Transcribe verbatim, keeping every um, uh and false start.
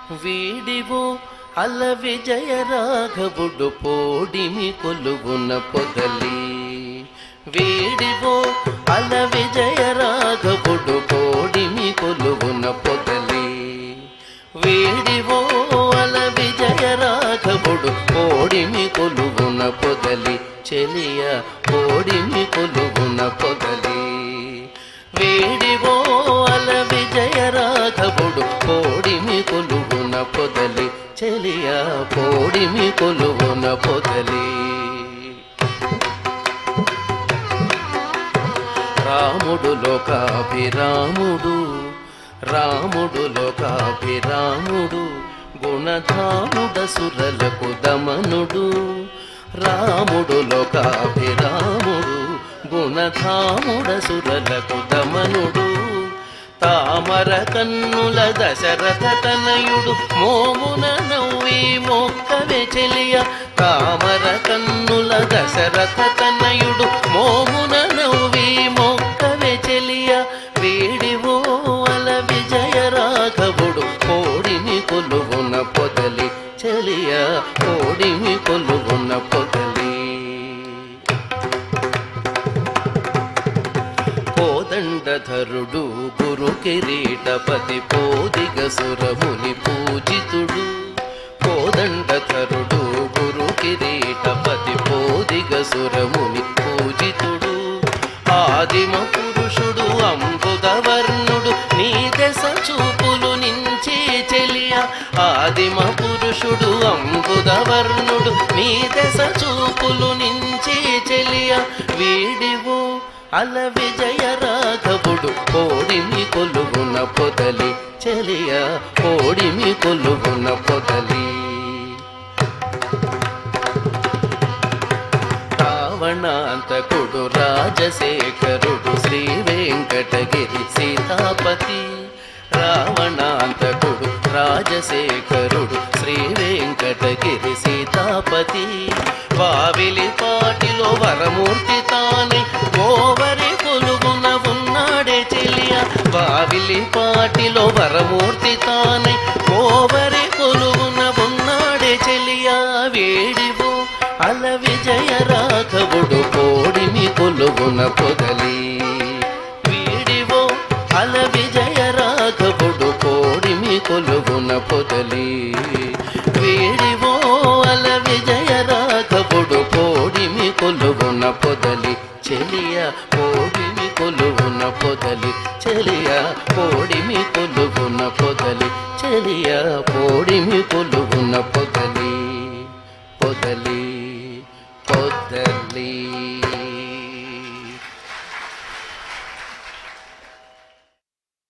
వీడివో అల విజయ రాఘవుడు పోడిమి కొలువున పొదలి వీడివో అల విజయ రాఘవుడు పోడిమి కొలువున పొదలి వీడివో అల విజయ రాఘవుడు పోడిమి కొలువున పొదలి చెలియ పోడిమి కొలువున పొదలి వీడివో అల విజయ రాఘవుడు పోడిమి కొలువున పొదలి చెలియ పోడిమి కొలువున పొదలి రాముడు లోకాభిరాముడు రాముడు లోకాభిరాముడు గుణధాముడసురలకు దమనుడు రాముడు లోకాభిరాముడు గుణధాముడసురలకు దమనుడు తామర కన్నుల దశరథ తనయుడు మోమున నవ్వి మొక్కవే చెలియ తామర కన్నుల దశరథ తనయుడు మోమున నవ్వి మొక్కవే చెలియ వీడివో అల విజయ రాఘవుడు పోడిమి కొలువున పొదలి చెలియ పోడిమి కొలువున పొదలి కోదండధరుడు గురు కిరీటపతి పోదిగ సురముని పూజితుడు కోదండధరుడు గురు కిరీటపతి పోదిగ సురముని పూజితుడు ఆదిమ పురుషుడు అంబుదవర్ణుడు నీ దశ చూపులు నించి చెలియ ఆదిమ పురుషుడు అంబుదవర్ణుడు నీ దశ చూపులు నించి చెలియ వీడివో అల విజయ రాఘవుడు పోడిమి కొలువున పొదలి చెలియ పోడిమి కొలువున పొదలి రావణాంతకుడు రాజశేఖరుడు శ్రీ వెంకటగిరి సీతాపతి రావణాంతకుడు రాజశేఖరుడు శ్రీ వెంకటగిరి సీతాపతి వావిలి పాటిలో వరమూర్తి తానై ఓవరి కొలువున ఉన్నాడే చెలియ వావిలి పాటిలో వరమూర్తి తానై ఓవరి కొలువున ఉన్నాడే చెలియ వేడివో అల విజయ రాఘవుడు పోడిమి కొలువున పొదలి వీడివో అల విజయ రాఘవుడు పోడిమి కొలువున పొదలి వీడివో అల విజయ రాఘవుడు పోడిమి కొలువున పొదలి చెలియ పోడిమి కొలువున పొదలి చెలియ పోడిమి కొలువున పొదలి చెలియ పోడిమి కొలువున పొదలి పొదలి పొదలి